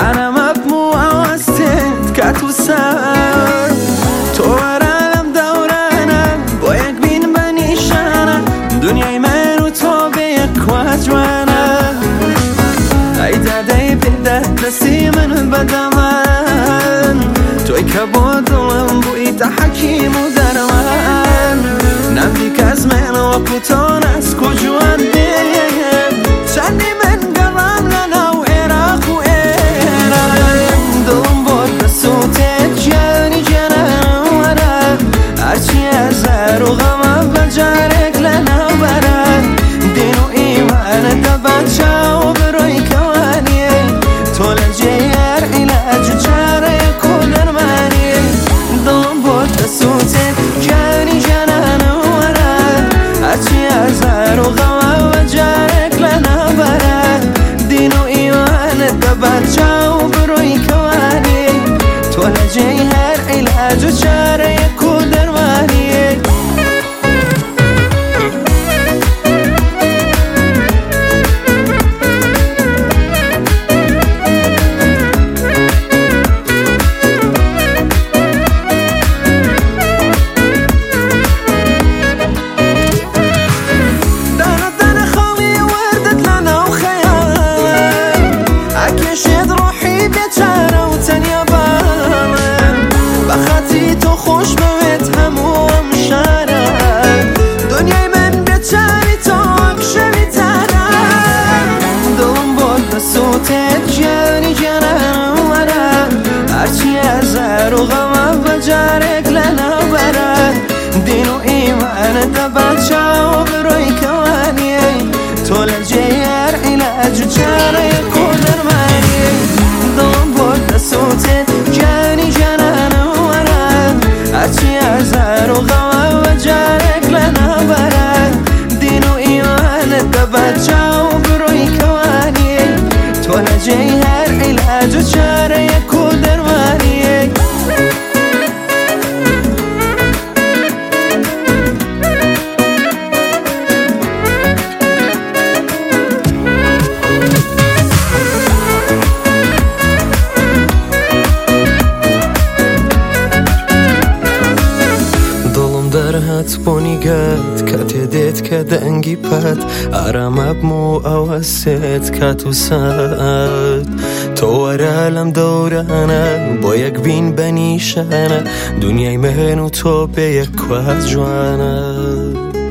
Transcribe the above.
عالم بمو أوستت كاتوسان تو ورالم دورانه با یک بین بنیشانه دنیای من و تو به یک واجوانه ای داده بده دستی من بدمن توی که با دلم بوی تا حکیم و درمان نمی که از من و کتان از کجوان دیم چندی من گرم لنا و عراق و ایران دلم بود بسوتت جانی جنم ورم هرچی از هر و غمم بجارک لنا برم دین و ایمان دبچه و بروی کوانی تو لجیر علاج و چاره کلر منی دلم بود بسوتت جانی جنم ورم هرچی از هر و غمم بجارک لنا برم دین و ایمان دبچه و بروی کوانی تو لجیر علاج و چاره کلر منی خوش بهت هموم شرم دنیای من بتری تو اکشوی ترم دلم بود بسوتت جانی جنم ورم هرچی از هر و غمم بجارک لنا برم دین و ایمان دبچه و بروی کوانی تو لجیر علاج و چاره کلر منی دلم بود بسوتت جانی جنم هرچی از هر و غمم و جارک لنا برم دین و ایمان دبچه و بروی کوانی تو لجیر علاج و چاره کلر منی درهات بونیگات كاتديت كدنجي بات عرم بمو أوسيت كاتوسات تو عالم دورانه با یک بین بنیشانه دنیای من و تو به یک واجوانه